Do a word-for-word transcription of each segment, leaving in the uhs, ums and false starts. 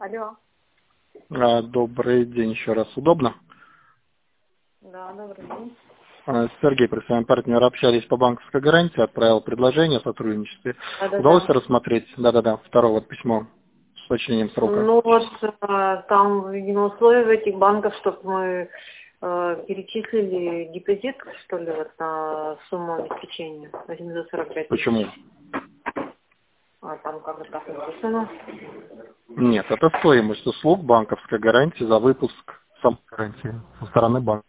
Алло. А, Добрый день еще раз. Удобно? Да, добрый день. А, Сергей, при своем партнере общались по банковской гарантии, отправил предложение о сотрудничестве. Удалось Да-да-да. рассмотреть? Да-да-да, второе вот письмо с уточнением срока. Ну вот, э, там, видимо, условия в этих банках, чтобы мы э, перечислили депозит, что ли, вот на сумму обеспечения восемьсот сорок пять тысяч. Почему? А там как бы так написано. Нет, это стоимость услуг банковской гарантии за выпуск самой гарантии со стороны банка.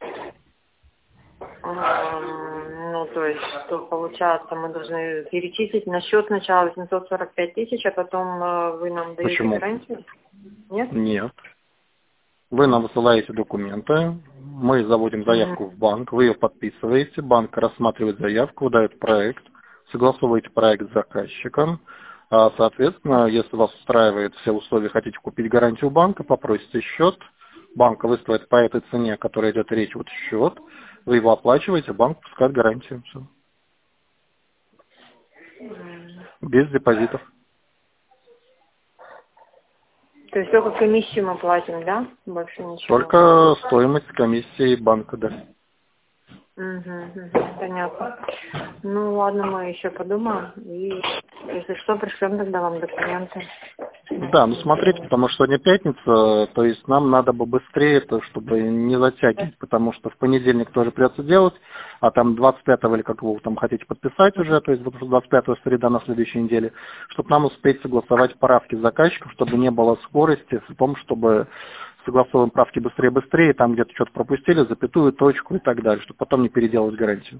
Ам, Ну, то есть, что получается, мы должны перечислить на счет сначала восемьсот сорок пять тысяч, а потом э, вы нам даете Почему? гарантию? Нет? Нет. Вы нам высылаете документы, мы заводим Мгм. заявку в банк, вы ее подписываете, банк рассматривает заявку, выдает проект, согласовываете проект с заказчиком. А, Соответственно, если вас устраивает все условия, хотите купить гарантию банка, попросите счет, банк выставит по этой цене, о которой идет речь, вот счет, вы его оплачиваете, банк пускает гарантию. Все. М. Без депозитов. То есть только комиссию мы платим, да? Больше ничего. Только стоимость комиссии банка, да. Угу, угу, понятно. Ну ладно, мы еще подумаем. И если что, пришлем тогда вам документы. Да, ну смотрите, потому что сегодня пятница, то есть нам надо бы быстрее, то, чтобы не затягивать, потому что в понедельник тоже придется делать, а там двадцать пятого или как вы там хотите подписать уже, то есть вот двадцать пятого среда на следующей неделе, чтобы нам успеть согласовать правки с заказчиком, чтобы не было скорости, в том, чтобы согласовываем правки быстрее-быстрее, там где-то что-то пропустили, запятую, точку и так далее, чтобы потом не переделать гарантию.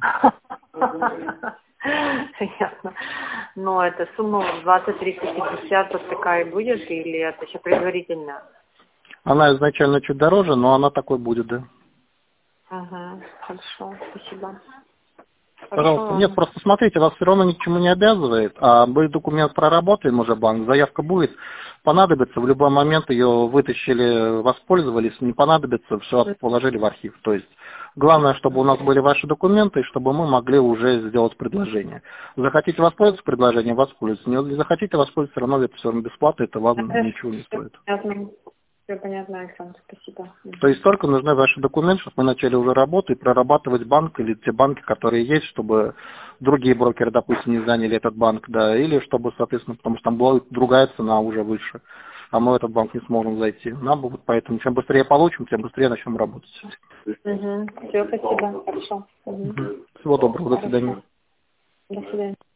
Понятно. Но эта сумма двадцать триста пятьдесят вот такая будет, или это еще предварительно? Она изначально чуть дороже, но она такой будет, да. Угу, хорошо, спасибо. Хорошо, Пожалуйста. Нет, ладно. просто смотрите, вас все равно ни к чему не обязывает, а мы документ проработаем уже банк, заявка будет, понадобится, в любой момент ее вытащили, воспользовались, не понадобится, все положили в архив. То есть главное, чтобы у нас были ваши документы, и чтобы мы могли уже сделать предложение. Захотите воспользоваться предложением, воспользуйтесь. Не захотите воспользоваться, все равно это все равно бесплатно, это вам ничего не Все стоит. понятно, все понятно, Александр, спасибо. То есть только нужны ваши документы, чтобы мы начали уже работу и прорабатывать банк или те банки, которые есть, чтобы другие брокеры, допустим, не заняли этот банк, да, или чтобы, соответственно, потому что там была другая цена уже выше, а мы в этот банк не сможем зайти. Нам будет, поэтому чем быстрее получим, тем быстрее начнем работать. Угу. Все, спасибо, хорошо. Угу. Всего доброго, до Хорошо. свидания. До свидания.